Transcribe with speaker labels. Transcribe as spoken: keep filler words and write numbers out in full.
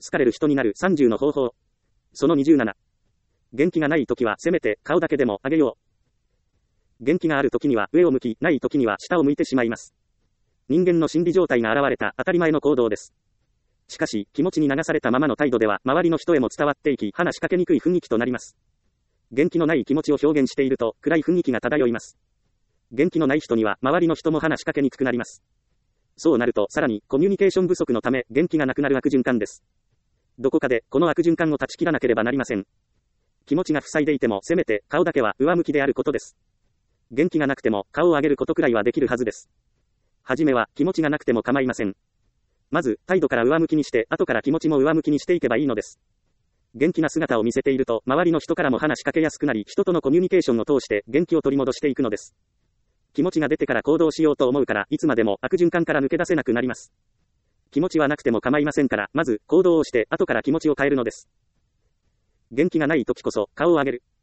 Speaker 1: 好かれる人になるさんじゅうの方法。そのにじゅうなな。元気がない時はせめて顔だけでも上げよう。元気がある時には上を向き、ない時には下を向いてしまいます。人間の心理状態が現れた当たり前の行動です。しかし、気持ちに流されたままの態度では、周りの人へも伝わっていき、話しかけにくい雰囲気となります。元気のない気持ちを表現していると、暗い雰囲気が漂います。元気のない人には、周りの人も話しかけにくくなります。そうなると、さらに、コミュニケーション不足のため、元気がなくなる悪循環です。どこかで、この悪循環を断ち切らなければなりません。気持ちが塞いでいても、せめて、顔だけは上向きであることです。元気がなくても、顔を上げることくらいはできるはずです。はじめは、気持ちがなくても構いません。まず、態度から上向きにして、後から気持ちも上向きにしていけばいいのです。元気な姿を見せていると、周りの人からも話しかけやすくなり、人とのコミュニケーションを通して、元気を取り戻していくのです。気持ちが出てから行動しようと思うから、いつまでも悪循環から抜け出せなくなります。気持ちはなくても構いませんから、まず、行動をして、後から気持ちを変えるのです。元気がない時こそ、顔を上げる。